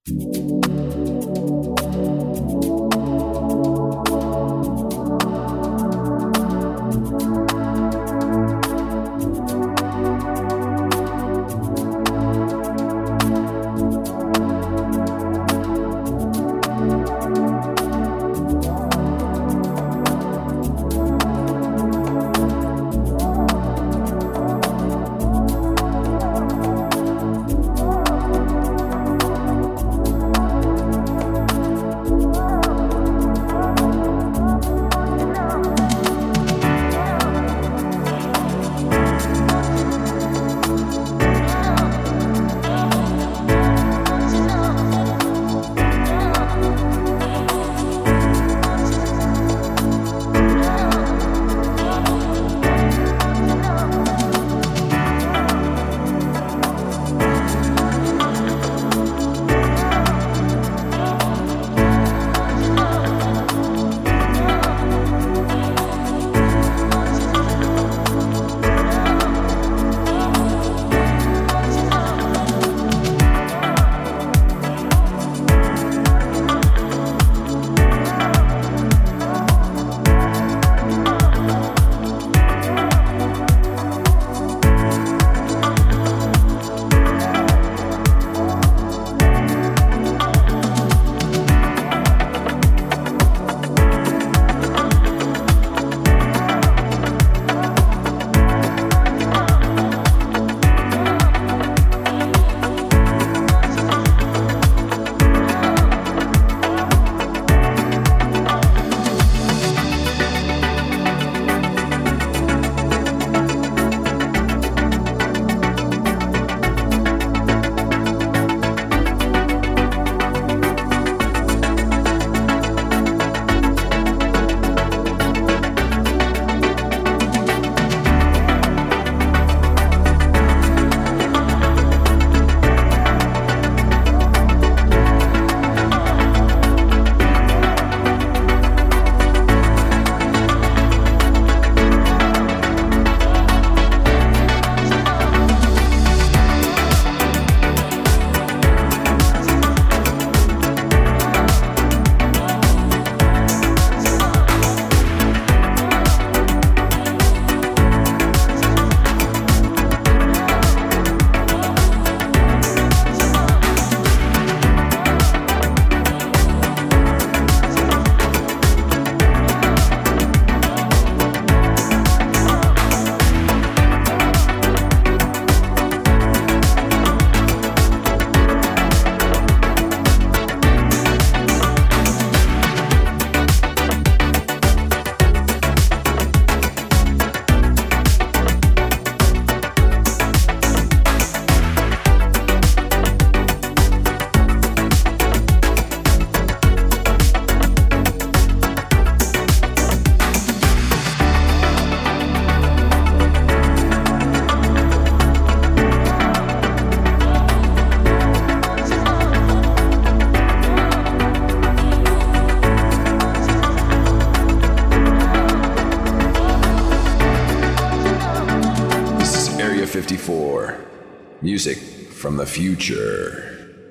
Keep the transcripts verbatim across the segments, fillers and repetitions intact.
fifty-four. Music from the future.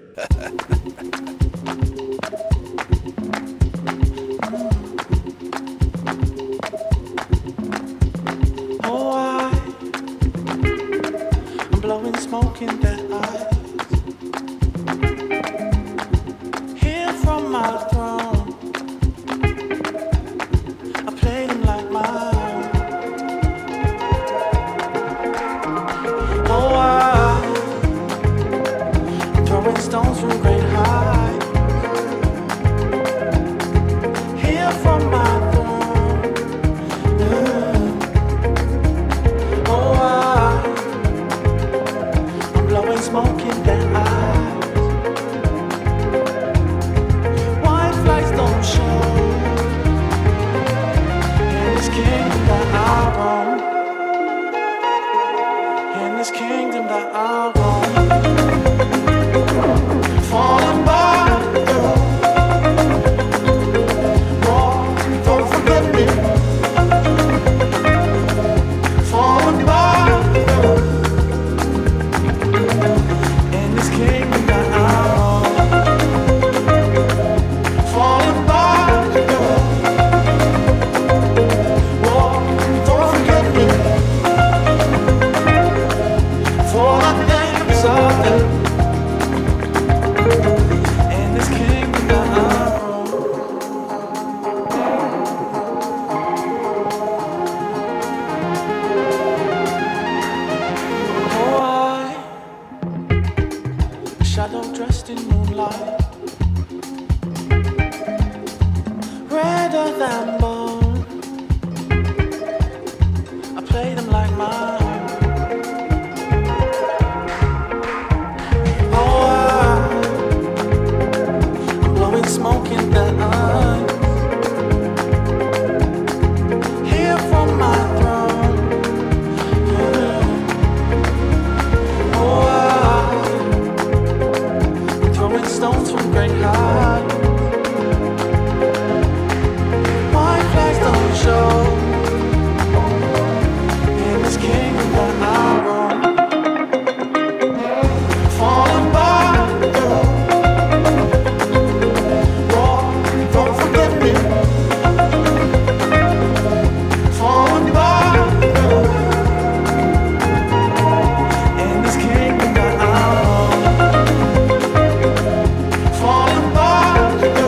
Oh, I, I'm blowing smoke in their eyes. Here from my throne, I play them like mine. Oh, I, I'm throwing stones from great heights. Here from my throne, yeah. Oh, I, I'm blowing smoke in their eyes. White flags don't show in this kingdom that I roam. In this kingdom that I roam. For dressed in moonlight, redder than bone. I play them like mine. Oh, I, I'm blowing smoke in the eyes. Here from my throne. Yeah. Oh, I, I'm throwing stones from great heights. White flags don't show in this kingdom that I roam. Falling by you, Lord, don't forget me. Falling by you, in this kingdom that I roam. Falling by you.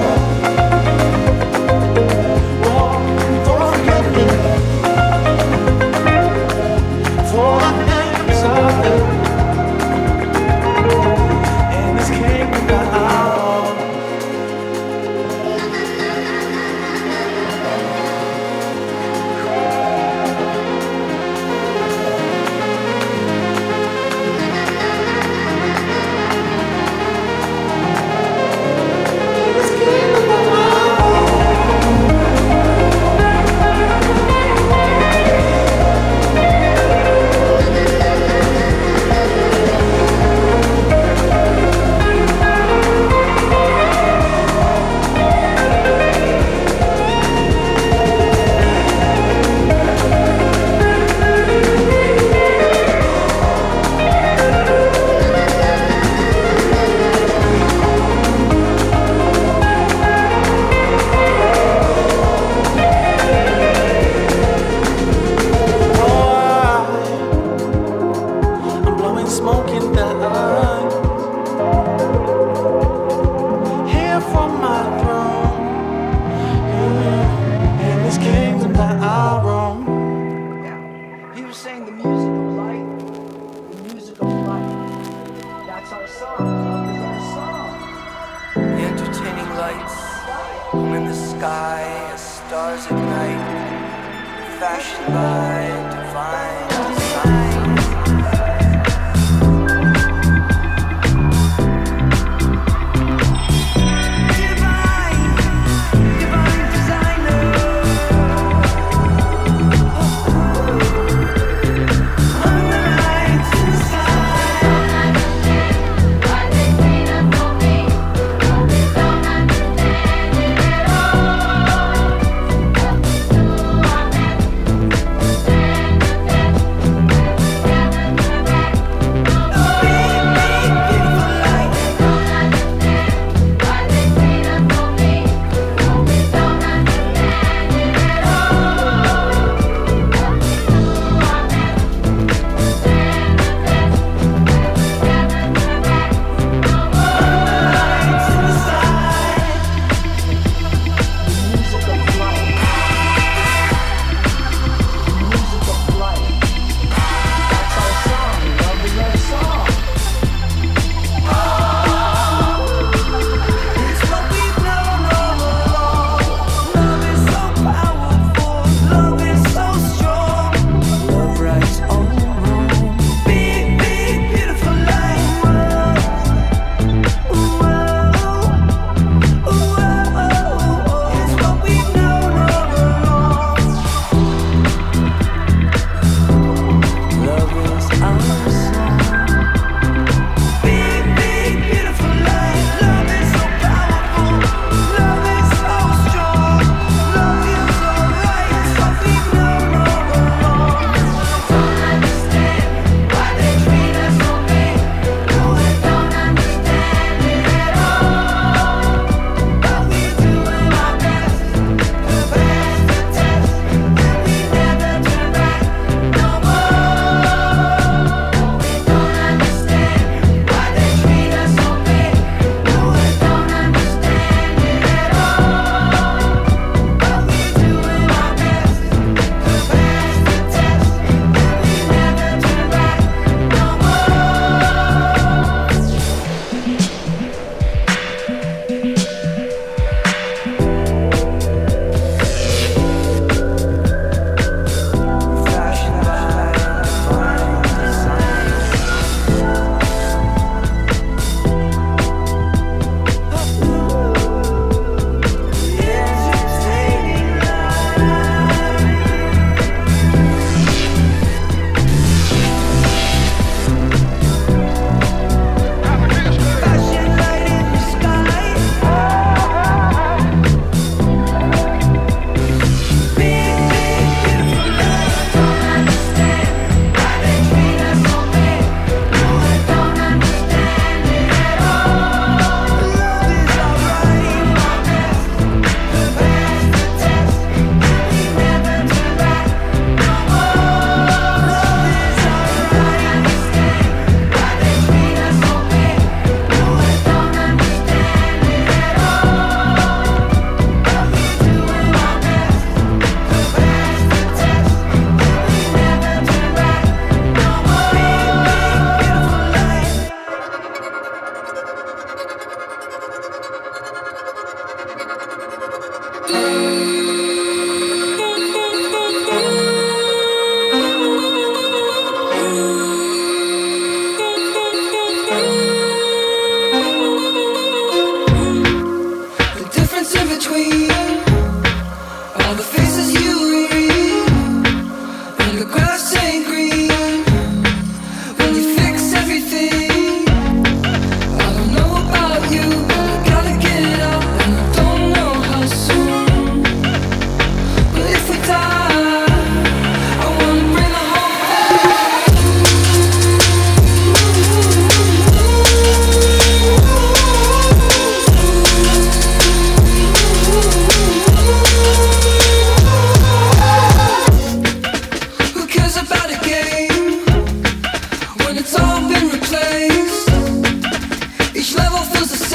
Understand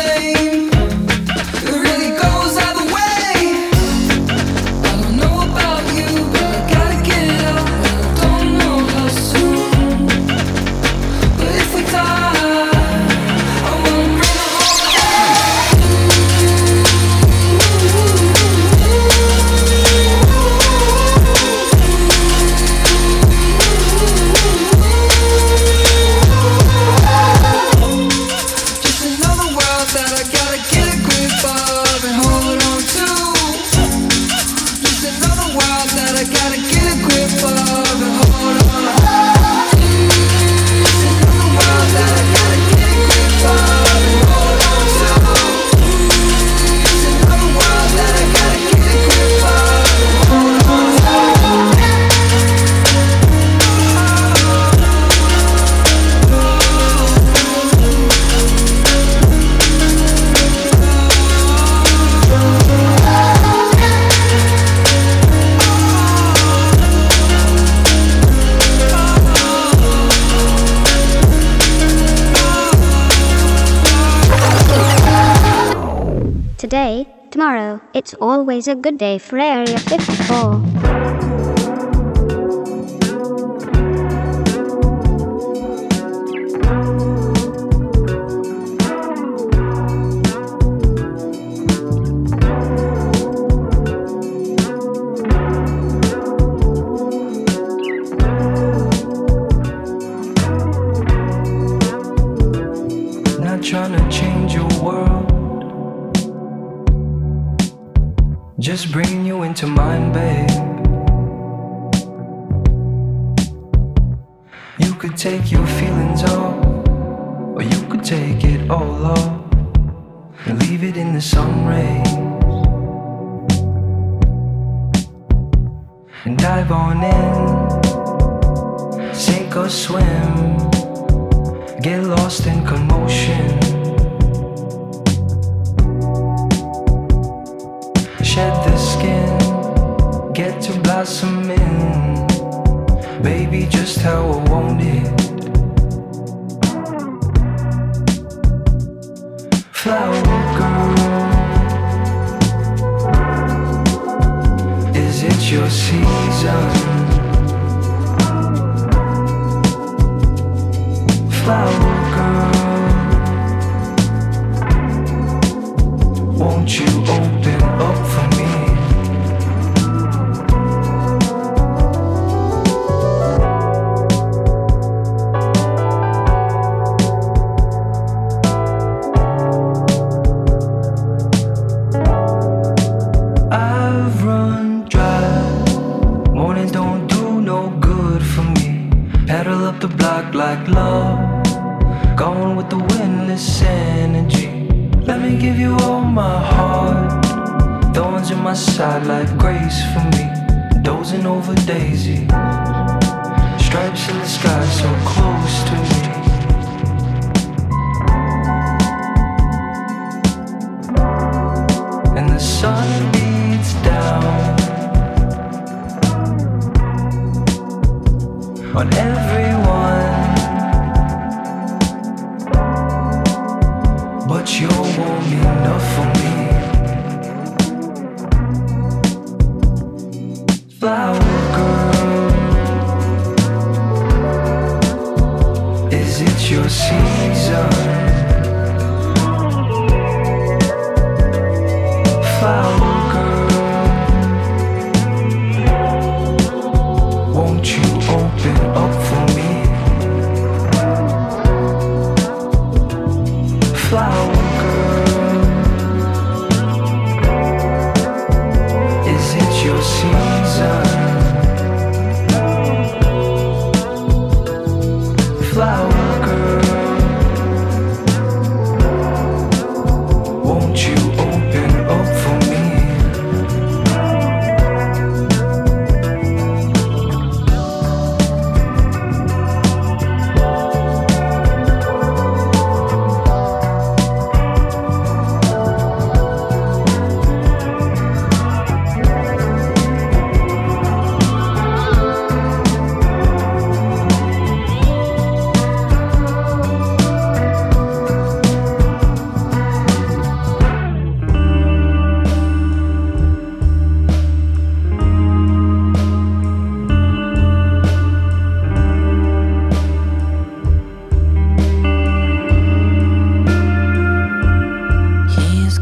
same. It really goes either way. I don't know about you, but I gotta get it out. And I don't know how soon. But if we die, I wanna bring it Today, tomorrow, it's always a good day for Area fifty-four. not trying to change your world, just bringing you into mine, babe. You could take your feelings off, or you could take it all off and leave it in the sun rays and dive on in, sink or swim, get lost in commotion. Shed the skin, get to blossoming, baby, just how I want it. Flower girl, is it your season? Flower girl, won't you open up for me? I've run dry, morning don't do no good for me. Pedal up the block like love, gone with the windless energy. Let me give you all my heart, thorns in my side like grace for me. Dozing over daisies, stripes in the sky so close to me. And the sun beats down on everyone, but you're warm enough for me. Flower girl, is it your season? Flower girl, won't you open up for me? Flower girl, is it your season? Flower girl, won't you open up for me?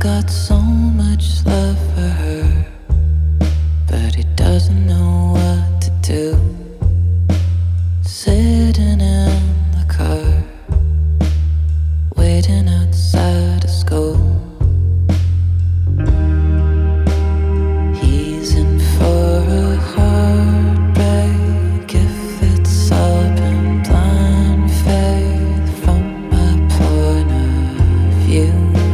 got so much love for her, but he doesn't know what to do. Sitting in the car, waiting outside of school. He's in for a heartbreak if it's all been blind faith from my point of view.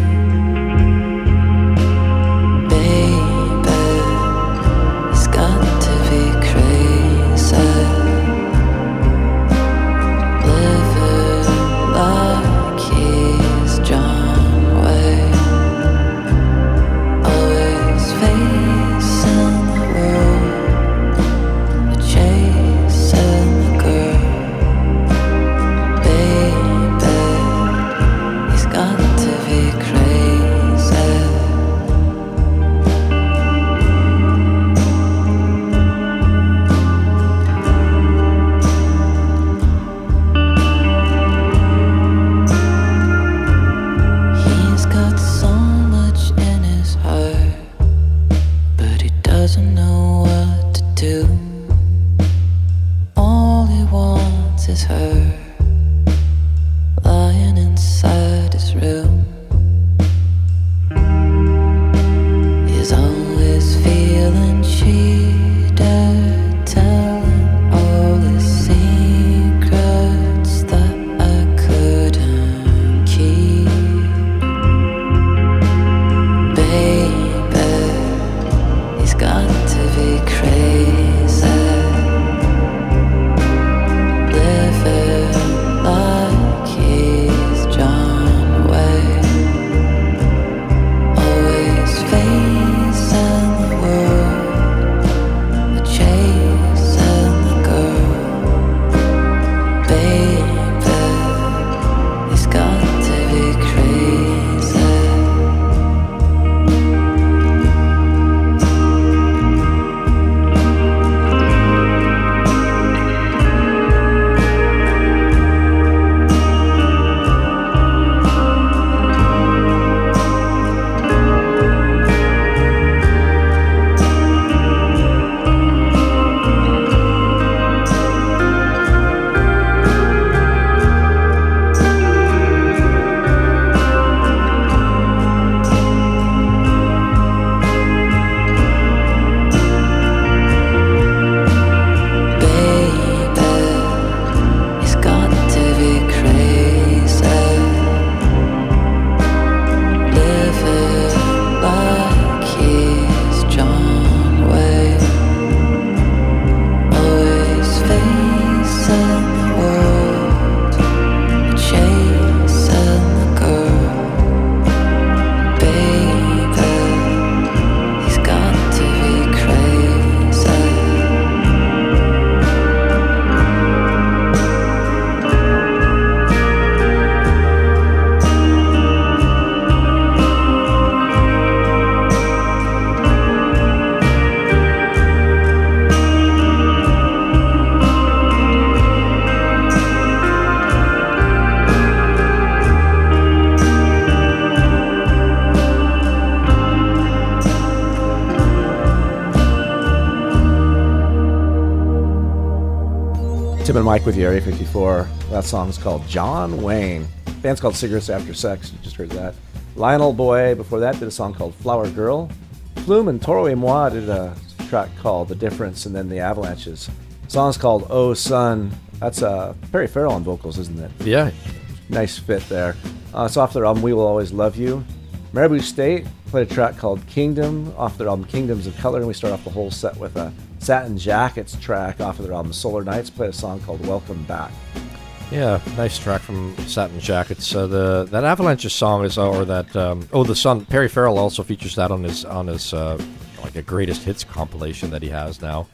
Tim and Mike with you, Area fifty-four. That song's called John Wayne. The band's called Cigarettes After Sex. You just heard that. Lionel Boy, before that, did a song called Flower Girl. Plume and Toro et Moi did a track called The Difference, and then The Avalanches. The song's called Oh Sun. That's uh, Perry Farrell on vocals, isn't it? Yeah. Nice fit there. Uh, it's off their album We Will Always Love You. Marabou State played a track called Kingdom off their album Kingdoms of Color, and we start off the whole set with a Satin Jackets track off of their album Solar Nights. Played a song called Welcome Back. Yeah, nice track from Satin Jackets. Uh, the that Avalanches song is, or that um, oh the Sun. Perry Farrell also features that on his on his uh, like a greatest hits compilation that he has now.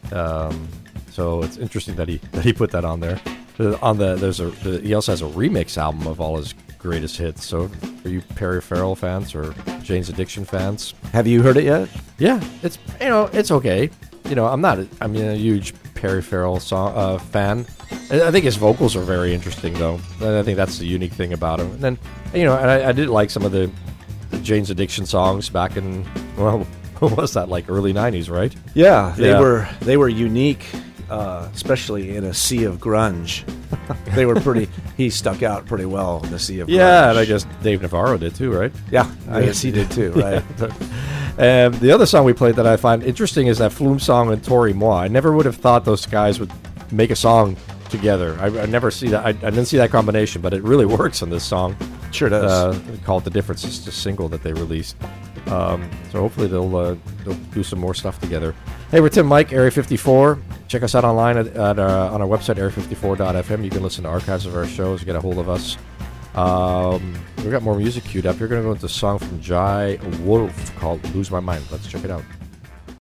Um, so it's interesting that he that he put that on there. The, on the there's a the, he also has a remix album of all his greatest hits. So are you Perry Farrell fans or Jane's Addiction fans? Have you heard it yet? Yeah, it's you know it's okay. You know I'm not a, I mean a huge Perry Farrell song uh, fan. I think his vocals are very interesting though. And I think that's the unique thing about him. And then you know and I, I did like some of the, the Jane's Addiction songs back in, well, what was that, like early nineties, right? Yeah, they Yeah. were they were unique, uh, especially in a sea of grunge. They were pretty. He stuck out pretty well in the sea of grunge. Yeah, and I guess Dave Navarro did too, right? Yeah, I guess he did too, right? Um, the other song we played that I find interesting is that Flume song and Tori Moi. I never would have thought those guys would make a song together. I, I never see that. I, I didn't see that combination, but it really works on this song. Sure does. Uh, called The Difference. It's a single that they released. Um, so hopefully they'll uh, they'll do some more stuff together. Hey, we're Tim Mike, Area fifty-four. Check us out online at, at uh, on our website, area fifty-four dot f m. You can listen to archives of our shows, get a hold of us. Um, we've got more music queued up. You're going to go into a song from Jai Wolf called Lose My Mind. Let's check it out.